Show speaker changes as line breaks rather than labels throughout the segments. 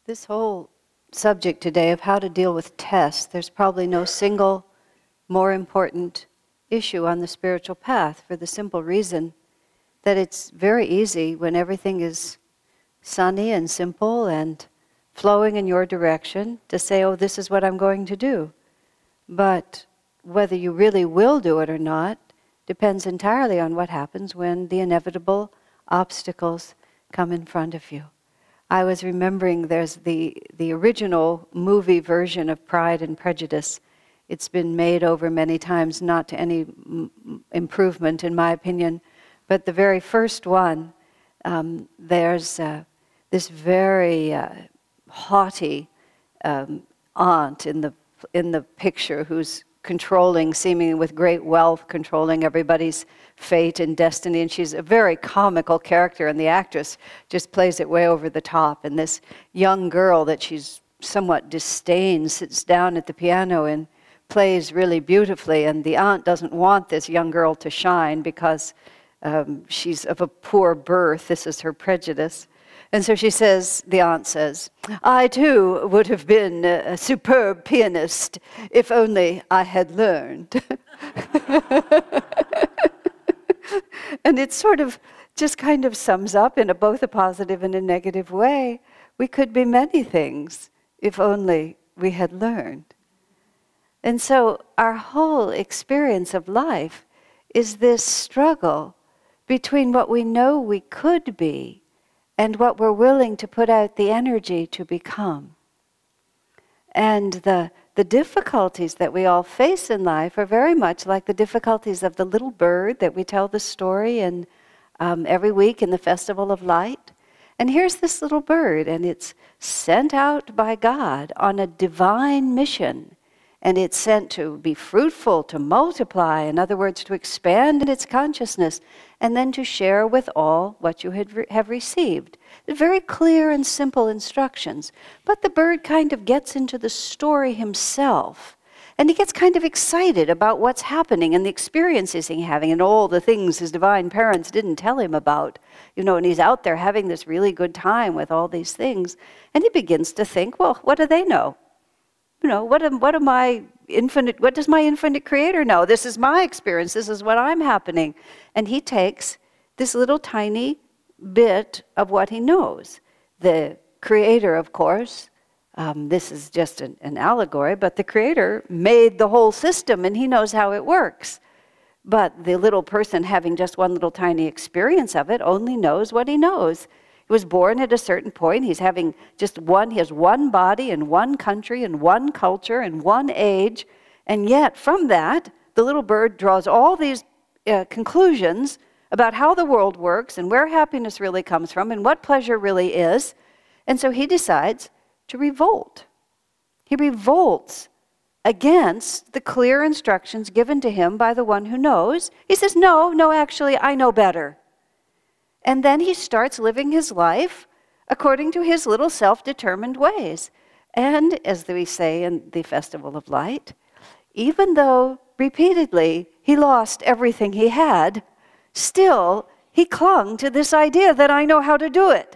This whole subject today of how to deal with tests, there's probably no single more important issue on the spiritual path, for the simple reason that it's very easy when everything is sunny and simple and flowing in your direction to say, oh, this is what I'm going to do. But whether you really will do it or not depends entirely on what happens when the inevitable obstacles come in front of you. I was remembering there's the original movie version of Pride and Prejudice. It's been made over many times, not to any improvement in my opinion, but the very first one, there's this very haughty aunt in the picture who's controlling, seemingly with great wealth, controlling everybody's fate and destiny, and she's a very comical character, and the actress just plays it way over the top. And this young girl that she's somewhat disdains sits down at the piano and plays really beautifully, and the aunt doesn't want this young girl to shine because she's of a poor birth. This is her prejudice. And so she says, the aunt says, I too would have been a superb pianist if only I had learned. And it sort of just kind of sums up in both a positive and a negative way. We could be many things if only we had learned. And so our whole experience of life is this struggle between what we know we could be and what we're willing to put out the energy to become. And the difficulties that we all face in life are very much like the difficulties of the little bird that we tell the story in, every week in the Festival of Light. And here's this little bird, and it's sent out by God on a divine mission. And it's sent to be fruitful, to multiply, in other words, to expand in its consciousness, and then to share with all what you have received. Very clear and simple instructions. But the bird kind of gets into the story himself, and he gets kind of excited about what's happening and the experiences he's having and all the things his divine parents didn't tell him about. And he's out there having this really good time with all these things. And he begins to think, well, what do they know? What does my infinite creator know? This is my experience. This is what I'm happening. And he takes this little tiny bit of what he knows. The creator, of course, this is just an allegory, but the creator made the whole system and he knows how it works. But the little person having just one little tiny experience of it only knows what he knows. He was born at a certain point. He has one body and one country and one culture and one age. And yet from that, the little bird draws all these conclusions about how the world works and where happiness really comes from and what pleasure really is. And so he decides to revolt. He revolts against the clear instructions given to him by the one who knows. He says, no, actually, I know better. And then he starts living his life according to his little self-determined ways. And as we say in the Festival of Light, even though repeatedly he lost everything he had, still he clung to this idea that I know how to do it.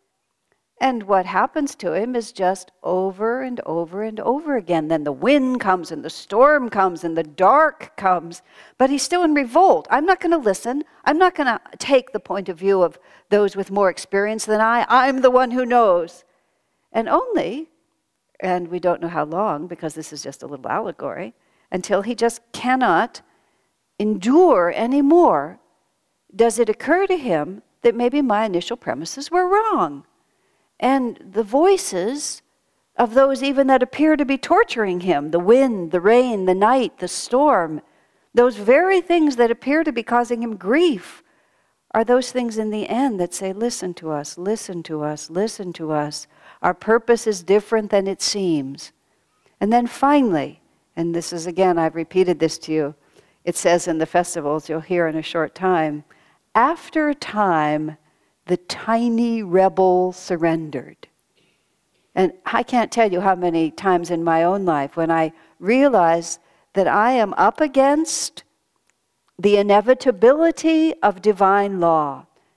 And what happens to him is just over and over and over again. Then the wind comes and the storm comes and the dark comes, but he's still in revolt. I'm not going to listen. I'm not going to take the point of view of those with more experience than I. I'm the one who knows. And we don't know how long, because this is just a little allegory, until he just cannot endure anymore, does it occur to him that maybe my initial premises were wrong. And the voices of those even that appear to be torturing him, the wind, the rain, the night, the storm, those very things that appear to be causing him grief, are those things in the end that say, listen to us, listen to us, listen to us. Our purpose is different than it seems. And then finally, and this is again, I've repeated this to you, it says in the festivals, you'll hear in a short time, after a time, the tiny rebel surrendered. And I can't tell you how many times in my own life when I realize that I am up against the inevitability of divine law.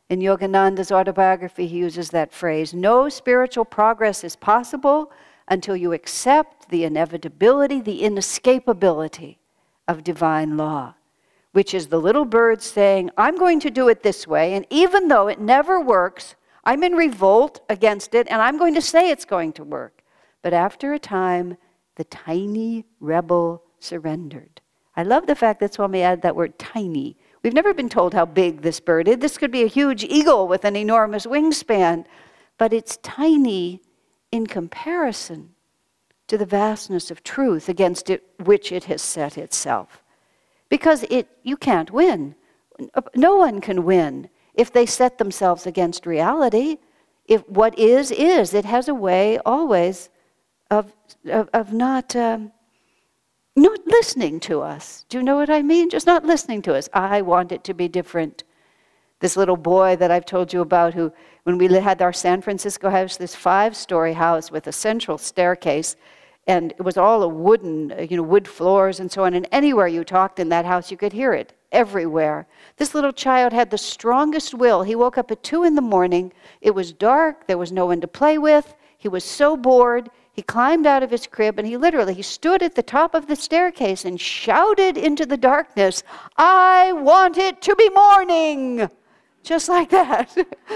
In Yogananda's autobiography, he uses that phrase, no spiritual progress is possible until you accept the inevitability, the inescapability of divine law, which is the little bird saying, I'm going to do it this way, and even though it never works, I'm in revolt against it, and I'm going to say it's going to work. But after a time, the tiny rebel surrendered. I love the fact that Swami added that word tiny. We've never been told how big this bird is. This could be a huge eagle with an enormous wingspan, but it's tiny in comparison to the vastness of truth against which it has set itself. Because you can't win. No one can win if they set themselves against reality. If what is, it has a way always of not listening to us. Do you know what I mean? Just not listening to us. I want it to be different. This little boy that I've told you about who, when we had our San Francisco house, this 5-story house with a central staircase, and it was all a wooden, wood floors and so on, and anywhere you talked in that house, you could hear it, everywhere. This little child had the strongest will. He woke up at 2 a.m. It was dark. There was no one to play with. He was so bored. He climbed out of his crib, and he stood at the top of the staircase and shouted into the darkness, I want it to be morning! Just like that.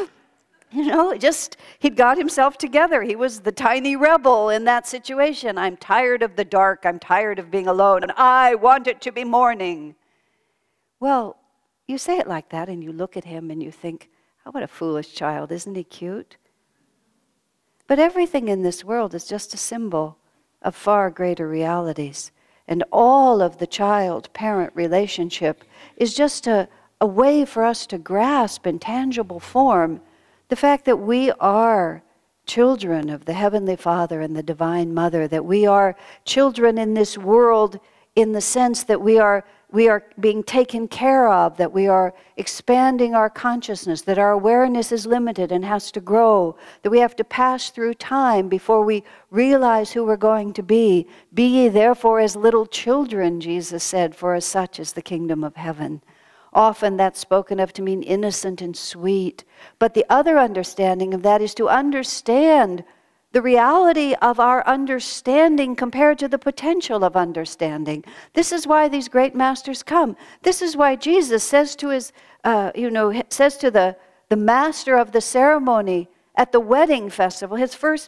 He'd got himself together. He was the tiny rebel in that situation. I'm tired of the dark. I'm tired of being alone, and I want it to be morning. Well, you say it like that, and you look at him, and you think, oh, what a foolish child. Isn't he cute? But everything in this world is just a symbol of far greater realities. And all of the child-parent relationship is just a way for us to grasp in tangible form the fact that we are children of the Heavenly Father and the Divine Mother, that we are children in this world in the sense that we are being taken care of, that we are expanding our consciousness, that our awareness is limited and has to grow, that we have to pass through time before we realize who we're going to be. Be ye therefore as little children, Jesus said, for as such is the kingdom of heaven. Often that's spoken of to mean innocent and sweet. But the other understanding of that is to understand the reality of our understanding compared to the potential of understanding. This is why these great masters come. This is why Jesus says to the master of the ceremony at the wedding festival, his first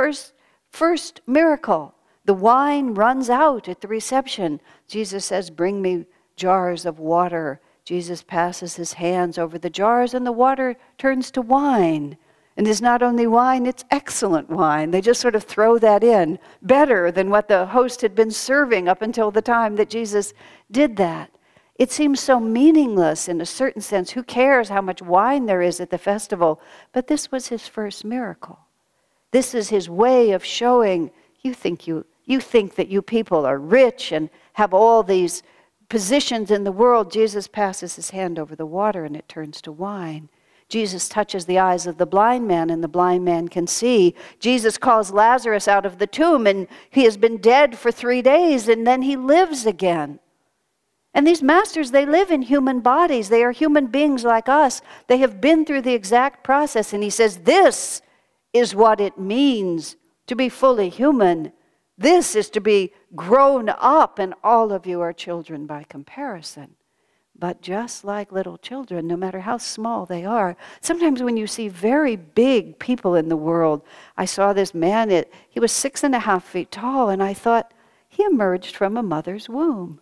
miracle. The wine runs out at the reception. Jesus says, bring me jars of water. Jesus passes his hands over the jars and the water turns to wine. And it's not only wine, it's excellent wine. They just sort of throw that in, better than what the host had been serving up until the time that Jesus did that. It seems so meaningless in a certain sense. Who cares how much wine there is at the festival? But this was his first miracle. This is his way of showing, you think that you people are rich and have all these positions in the world. Jesus passes his hand over the water and it turns to wine. Jesus touches the eyes of the blind man, and the blind man can see. Jesus calls Lazarus out of the tomb, and he has been dead for 3 days, and then he lives again. And these masters, they live in human bodies. They are human beings like us. They have been through the exact process, and he says, this is what it means to be fully human. This is to be grown up, and all of you are children by comparison. But just like little children, no matter how small they are, sometimes when you see very big people in the world, I saw this man, he was 6.5 feet tall, and I thought, he emerged from a mother's womb.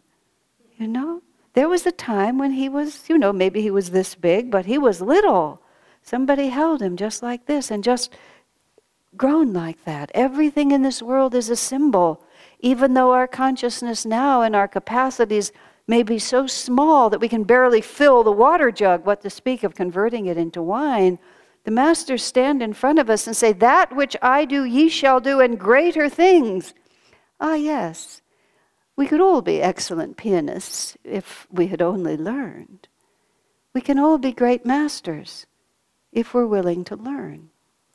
There was a time when he was, maybe he was this big, but he was little. Somebody held him just like this and just grown like that. Everything in this world is a symbol, even though our consciousness now and our capacities may be so small that we can barely fill the water jug, what to speak of converting it into wine. The masters stand in front of us and say, that which I do, ye shall do, and greater things. Ah, yes, we could all be excellent pianists if we had only learned. We can all be great masters if we're willing to learn.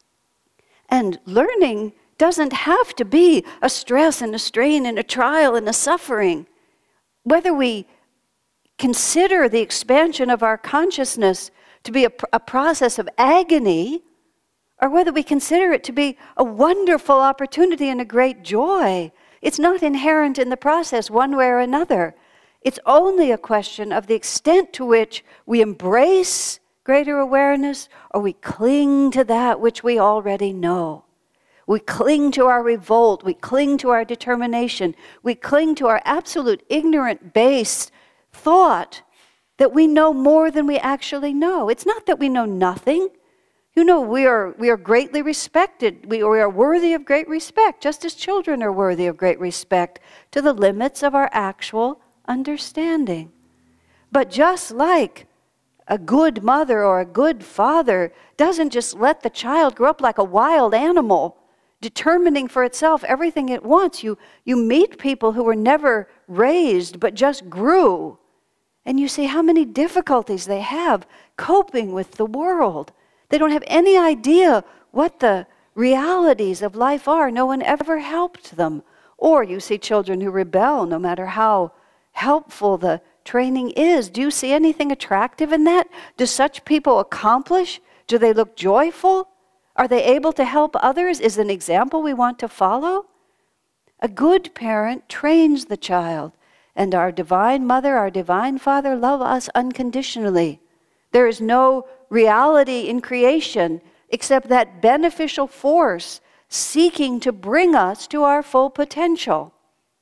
And learning doesn't have to be a stress and a strain and a trial and a suffering. Whether we consider the expansion of our consciousness to be a process of agony, or whether we consider it to be a wonderful opportunity and a great joy. It's not inherent in the process one way or another. It's only a question of the extent to which we embrace greater awareness or we cling to that which we already know. We cling to our revolt, we cling to our determination, we cling to our absolute ignorant base thought that we know more than we actually know. It's not that we know nothing. You know, we are greatly respected. We are worthy of great respect, just as children are worthy of great respect to the limits of our actual understanding. But just like a good mother or a good father doesn't just let the child grow up like a wild animal, determining for itself everything it wants. You meet people who were never raised but just grew, and you see how many difficulties they have coping with the world. They don't have any idea what the realities of life are. No one ever helped them. Or you see children who rebel no matter how helpful the training is. Do you see anything attractive in that? Do such people accomplish? Do they look joyful? Are they able to help others? Is an example we want to follow? A good parent trains the child, and our divine mother, our divine father love us unconditionally. There is no reality in creation except that beneficial force seeking to bring us to our full potential.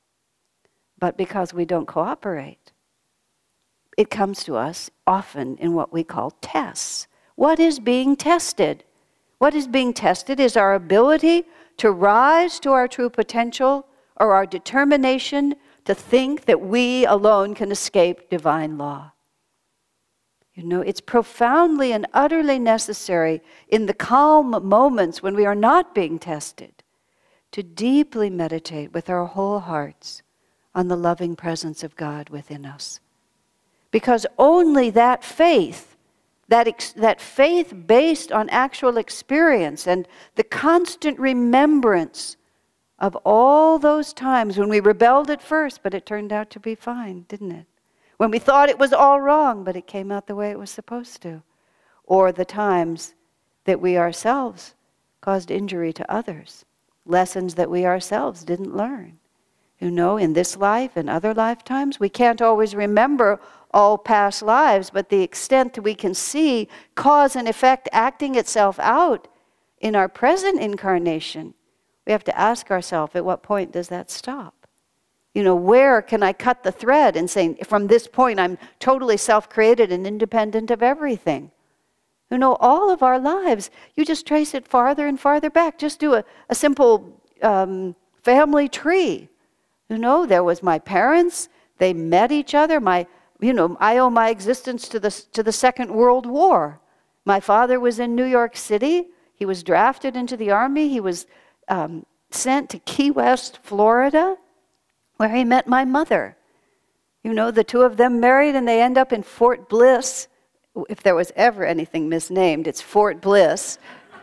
But because we don't cooperate, it comes to us often in what we call tests. What is being tested? What is being tested is our ability to rise to our true potential or our determination to think that we alone can escape divine law. You know, it's profoundly and utterly necessary in the calm moments when we are not being tested to deeply meditate with our whole hearts on the loving presence of God within us. Because only that faith, that faith based on actual experience and the constant remembrance of all those times when we rebelled at first, but it turned out to be fine, didn't it? When we thought it was all wrong, but it came out the way it was supposed to. Or the times that we ourselves caused injury to others. Lessons that we ourselves didn't learn. You know, in this life and other lifetimes, we can't always remember all past lives, but the extent that we can see cause and effect acting itself out in our present incarnation, we have to ask ourselves, at what point does that stop? You know, where can I cut the thread and say, from this point, I'm totally self-created and independent of everything? You know, all of our lives, you just trace it farther and farther back. Just do a simple family tree. You know, there was my parents, they met each other. I owe my existence to the Second World War. My father was in New York City. He was drafted into the army. He was sent to Key West, Florida, where he met my mother. You know, the two of them married and they end up in Fort Bliss. If there was ever anything misnamed, it's Fort Bliss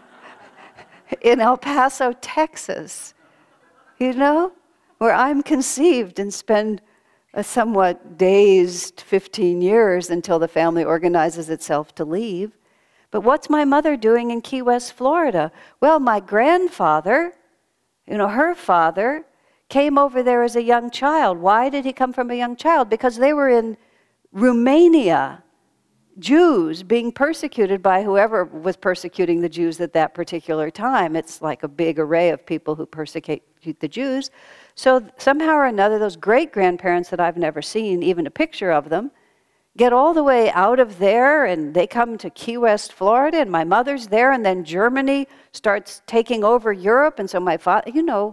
in El Paso, Texas. You know, where I'm conceived and spend a somewhat dazed 15 years until the family organizes itself to leave. But what's my mother doing in Key West, Florida? Well, my grandfather, her father, came over there as a young child. Why did he come from a young child? Because they were in Romania, Jews being persecuted by whoever was persecuting the Jews at that particular time. It's like a big array of people who persecute the Jews. So somehow or another, those great-grandparents that I've never seen, even a picture of them, get all the way out of there, and they come to Key West, Florida, and my mother's there, and then Germany starts taking over Europe, and so my father,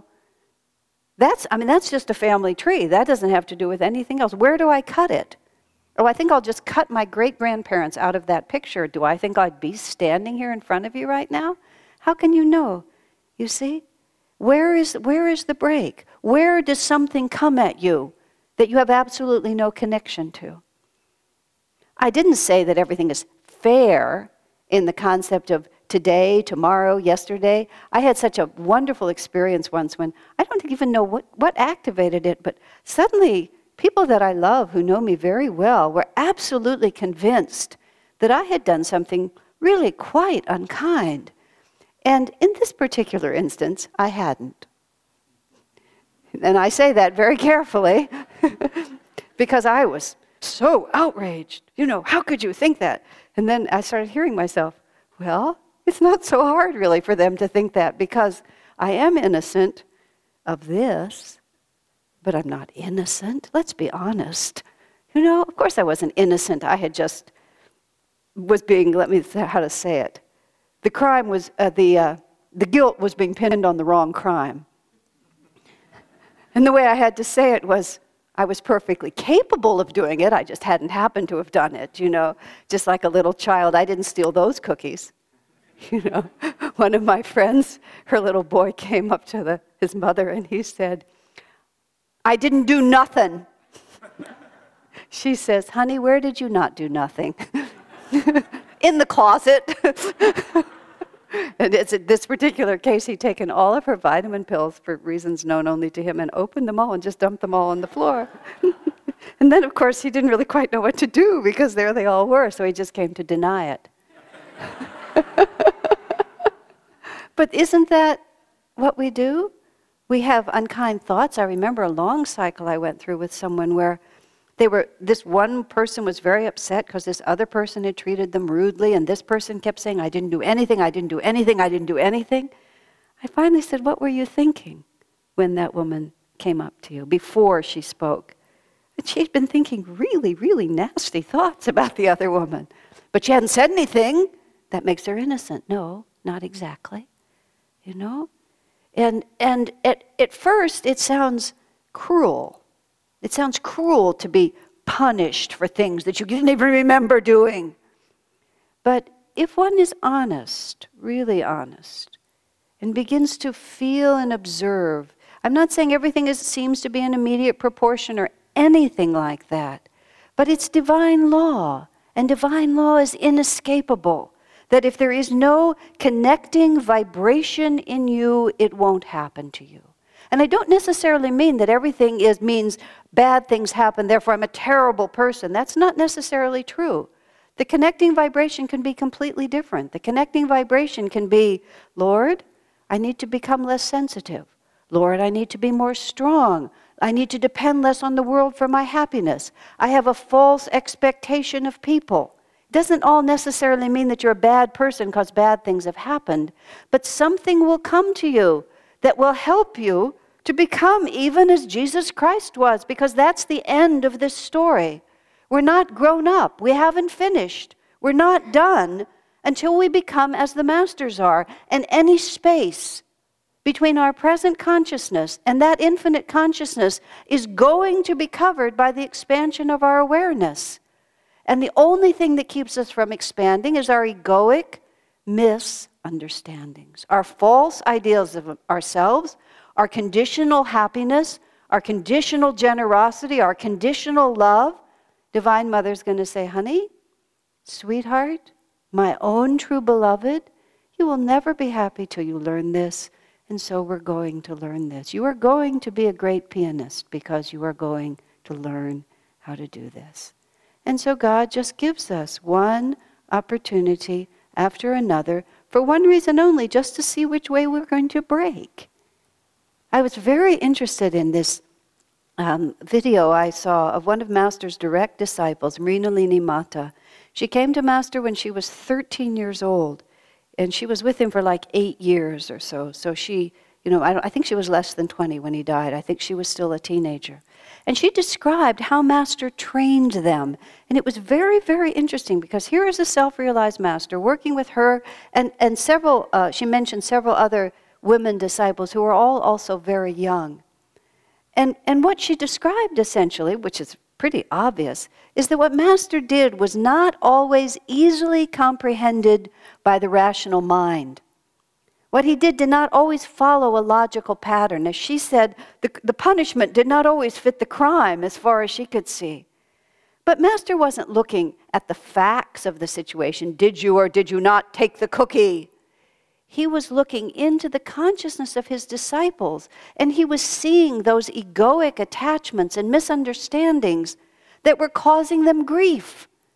that's just a family tree. That doesn't have to do with anything else. Where do I cut it? Oh, I think I'll just cut my great-grandparents out of that picture. Do I think I'd be standing here in front of you right now? How can you know? You see? Where is the break? Where does something come at you that you have absolutely no connection to? I didn't say that everything is fair in the concept of today, tomorrow, yesterday. I had such a wonderful experience once when I don't even know what activated it, but suddenly people that I love who know me very well were absolutely convinced that I had done something really quite unkind. And in this particular instance, I hadn't. And I say that very carefully because I was so outraged. How could you think that? And then I started hearing myself, well, it's not so hard really for them to think that because I am innocent of this, but I'm not innocent. Let's be honest. Of course I wasn't innocent. I had just was being, how to say it. The crime was, the guilt was being pinned on the wrong crime. And the way I had to say it was, I was perfectly capable of doing it. I just hadn't happened to have done it, just like a little child. I didn't steal those cookies. One of my friends, her little boy came up to his mother and he said, I didn't do nothing. She says, honey, where did you not do nothing? In the closet. And it's in this particular case, he'd taken all of her vitamin pills for reasons known only to him and opened them all and just dumped them all on the floor. And then, of course, he didn't really quite know what to do because there they all were, so he just came to deny it. But isn't that what we do? We have unkind thoughts. I remember a long cycle I went through with someone where this one person was very upset because this other person had treated them rudely, and this person kept saying, I didn't do anything, I didn't do anything, I didn't do anything. I finally said, what were you thinking when that woman came up to you before she spoke? And she'd been thinking really, really nasty thoughts about the other woman. But she hadn't said anything. That makes her innocent. No, not exactly. And at first it sounds cruel. It sounds cruel to be punished for things that you didn't even remember doing. But if one is honest, really honest, and begins to feel and observe, I'm not saying everything seems to be in immediate proportion or anything like that, but it's divine law, and divine law is inescapable. That if there is no connecting vibration in you, it won't happen to you. And I don't necessarily mean that everything means bad things happen, therefore I'm a terrible person. That's not necessarily true. The connecting vibration can be completely different. The connecting vibration can be, Lord, I need to become less sensitive. Lord, I need to be more strong. I need to depend less on the world for my happiness. I have a false expectation of people. It doesn't all necessarily mean that you're a bad person because bad things have happened, but something will come to you that will help you to become even as Jesus Christ was, because that's the end of this story. We're not grown up. We haven't finished. We're not done until we become as the masters are. And any space between our present consciousness and that infinite consciousness is going to be covered by the expansion of our awareness. And the only thing that keeps us from expanding is our egoic misunderstandings, our false ideals of ourselves, our conditional happiness, our conditional generosity, our conditional love. Divine Mother's going to say, honey, sweetheart, my own true beloved, you will never be happy till you learn this, and so we're going to learn this. You are going to be a great pianist because you are going to learn how to do this. And so God just gives us one opportunity after another for one reason only, just to see which way we're going to break. I was very interested in this video I saw of one of Master's direct disciples, Mrinalini Mata. She came to Master when she was 13 years old, and she was with him for like 8 years or so. So she, I think she was less than 20 when he died. I think she was still a teenager. And she described how Master trained them. And it was very, very interesting because here is a self-realized Master working with her and several, she mentioned several other women disciples who were all also very young. And what she described essentially, which is pretty obvious, is that what Master did was not always easily comprehended by the rational mind. What he did not always follow a logical pattern. As she said, the punishment did not always fit the crime as far as she could see. But Master wasn't looking at the facts of the situation. Did you or did you not take the cookie? He was looking into the consciousness of his disciples, and he was seeing those egoic attachments and misunderstandings that were causing them grief.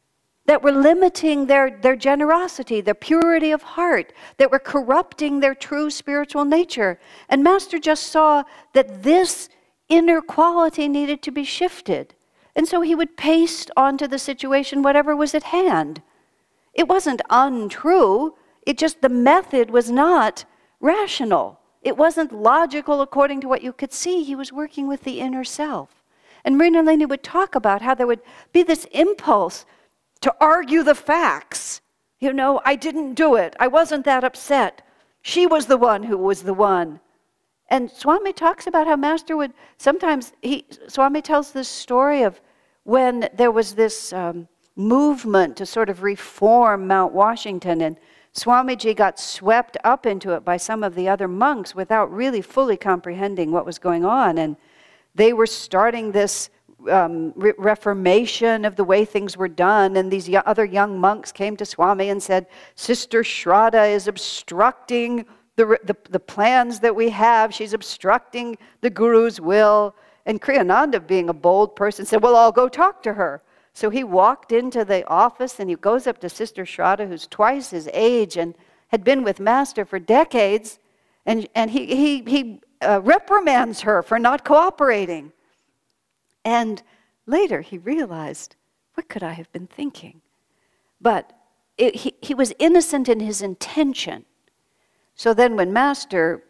that were limiting their generosity, their purity of heart, that were corrupting their true spiritual nature. And Master just saw that this inner quality needed to be shifted. And so he would paste onto the situation whatever was at hand. It wasn't untrue, it just the method was not rational. It wasn't logical according to what you could see. He was working with the inner self. And Mrinalini would talk about how there would be this impulse to argue the facts. You know, I didn't do it. I wasn't that upset. She was the one who was the one. And Swami talks about how Master would, sometimes, Swami tells this story of when there was this movement to sort of reform Mount Washington, and Swamiji got swept up into it by some of the other monks without really fully comprehending what was going on. And they were starting this reformation of the way things were done, and these other young monks came to Swami and said, Sister Shraddha is obstructing the plans that we have. She's obstructing the Guru's will. And Kriyananda, being a bold person, said, well, I'll go talk to her. So he walked into the office and he goes up to Sister Shraddha, who's twice his age and had been with Master for decades, and he reprimands her for not cooperating. And later he realized, what could I have been thinking? But he was innocent in his intention. So then when Master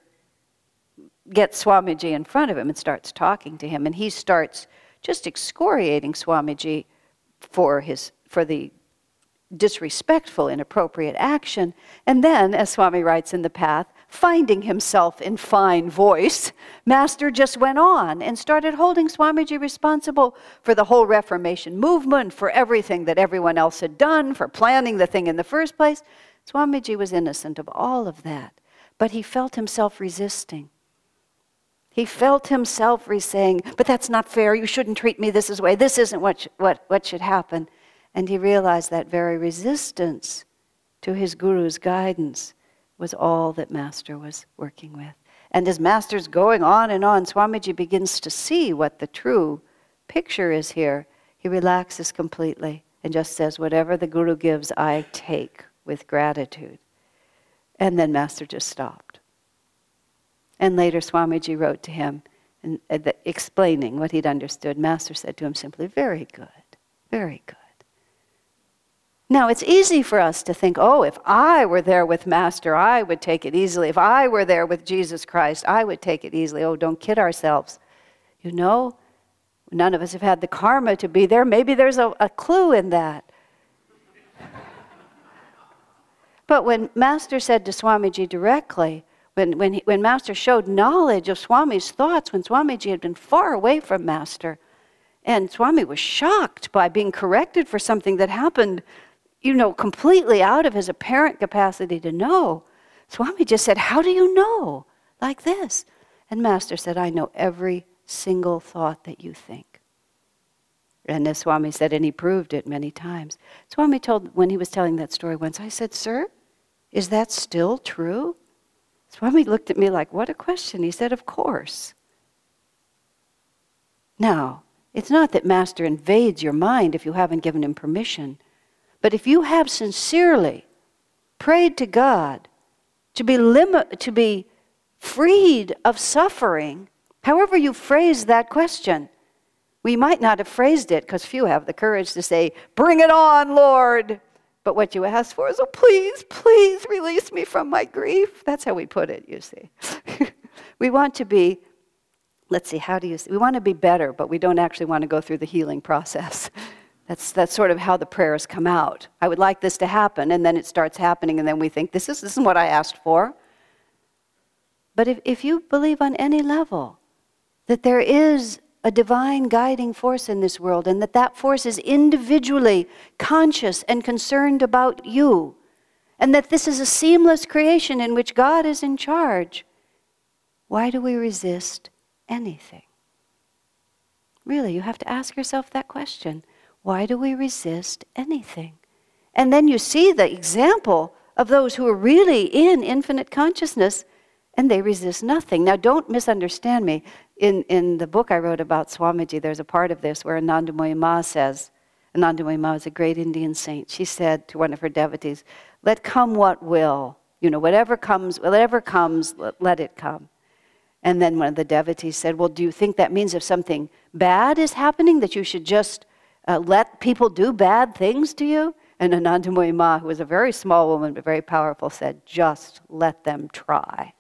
gets Swamiji in front of him and starts talking to him, and he starts just excoriating Swamiji for the disrespectful, inappropriate action, and then, as Swami writes in The Path, finding himself in fine voice, Master just went on and started holding Swamiji responsible for the whole Reformation movement, for everything that everyone else had done, for planning the thing in the first place. Swamiji was innocent of all of that, but he felt himself resisting. He felt himself saying, but that's not fair, you shouldn't treat me this way, this isn't what should happen. And he realized that very resistance to his Guru's guidance was all that Master was working with. And as Master's going on, Swamiji begins to see what the true picture is here. He relaxes completely and just says, whatever the Guru gives, I take with gratitude. And then Master just stopped. And later Swamiji wrote to him and explaining what he'd understood. Master said to him simply, very good, very good. Now, it's easy for us to think, oh, if I were there with Master, I would take it easily. If I were there with Jesus Christ, I would take it easily. Oh, don't kid ourselves. You know, none of us have had the karma to be there. Maybe there's a clue in that. But when Master said to Swamiji directly, when Master showed knowledge of Swami's thoughts, when Swamiji had been far away from Master, and Swami was shocked by being corrected for something that happened, you know, completely out of his apparent capacity to know, Swami just said, how do you know? Like this. And Master said, I know every single thought that you think. And as Swami said, and he proved it many times. Swami told, when he was telling that story once, I said, sir, is that still true? Swami looked at me like, what a question. He said, of course. Now, it's not that Master invades your mind if you haven't given him permission. But if you have sincerely prayed to God to be freed of suffering, however you phrase that question, we might not have phrased it because few have the courage to say, bring it on, Lord. But what you ask for is, oh, please, please release me from my grief. That's how we put it, you see. We want to be, let's see, how do you say? We want to be better, but we don't actually want to go through the healing process. That's sort of how the prayers come out. I would like this to happen, and then it starts happening, and then we think, this isn't what I asked for. But if you believe on any level that there is a divine guiding force in this world, and that force is individually conscious and concerned about you, and that this is a seamless creation in which God is in charge, why do we resist anything? Really, you have to ask yourself that question. Why do we resist anything? And then you see the example of those who are really in infinite consciousness, and they resist nothing. Now, don't misunderstand me. In the book I wrote about Swamiji, there's a part of this where Anandamayi Ma says, Anandamayi Ma is a great Indian saint. She said to one of her devotees, "Let come what will. Whatever comes, let it come." And then one of the devotees said, "Well, do you think that means if something bad is happening that you should just let people do bad things to you?" And Anandamayi Ma, who was a very small woman but very powerful, said, "Just let them try."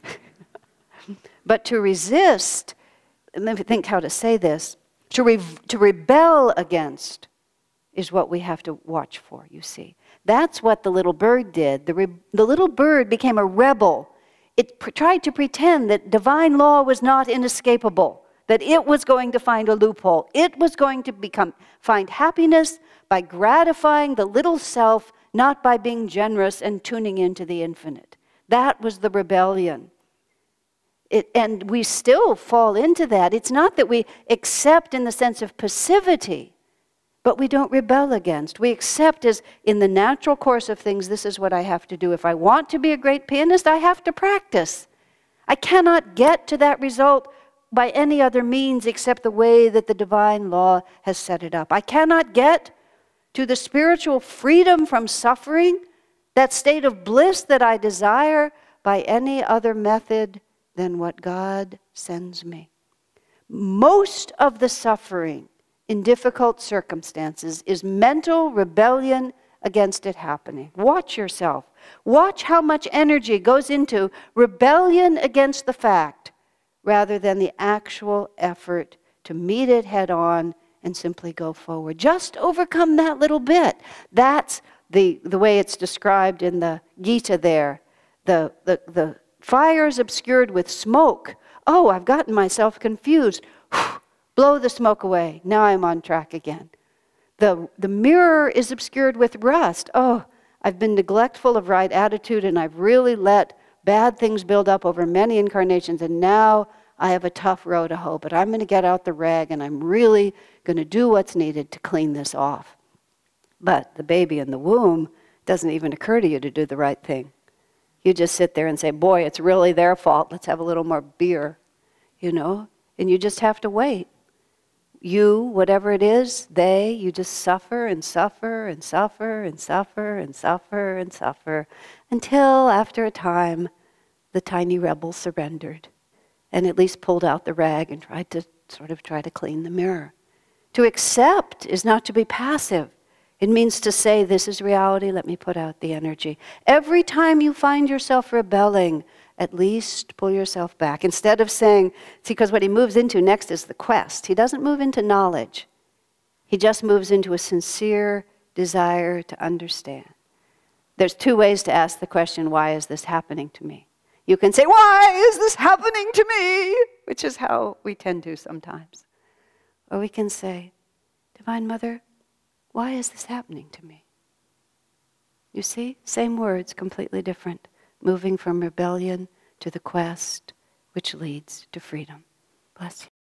But to resist, let me think how to say this, to rebel against is what we have to watch for, you see. That's what the little bird did. The little bird became a rebel. It tried to pretend that divine law was not inescapable, that it was going to find a loophole. It was going to find happiness by gratifying the little self, not by being generous and tuning into the infinite. That was the rebellion. And we still fall into that. It's not that we accept in the sense of passivity, but we don't rebel against. We accept as in the natural course of things, this is what I have to do. If I want to be a great pianist, I have to practice. I cannot get to that result by any other means except the way that the divine law has set it up. I cannot get to the spiritual freedom from suffering, that state of bliss that I desire, by any other method than what God sends me. Most of the suffering in difficult circumstances is mental rebellion against it happening. Watch yourself. Watch how much energy goes into rebellion against the fact rather than the actual effort to meet it head on and simply go forward. Just overcome that little bit. That's the way it's described in the Gita there. The fire is obscured with smoke. Oh, I've gotten myself confused. Blow the smoke away. Now I'm on track again. The mirror is obscured with rust. Oh, I've been neglectful of right attitude and I've really let bad things build up over many incarnations and now I have a tough row to hoe, but I'm going to get out the rag and I'm really going to do what's needed to clean this off. But the baby in the womb doesn't even occur to you to do the right thing. You just sit there and say, boy, it's really their fault. Let's have a little more beer, and you just have to wait. You, whatever it is, you just suffer and suffer and suffer and suffer and suffer and suffer until after a time the tiny rebel surrendered and at least pulled out the rag and tried to clean the mirror. To accept is not to be passive. It means to say, this is reality, let me put out the energy. Every time you find yourself rebelling, at least pull yourself back. Instead of saying, see, because what he moves into next is the quest. He doesn't move into knowledge. He just moves into a sincere desire to understand. There's two ways to ask the question, why is this happening to me? You can say, why is this happening to me? Which is how we tend to sometimes. Or we can say, Divine Mother, why is this happening to me? You see, same words, completely different. Moving from rebellion to the quest, which leads to freedom. Bless you.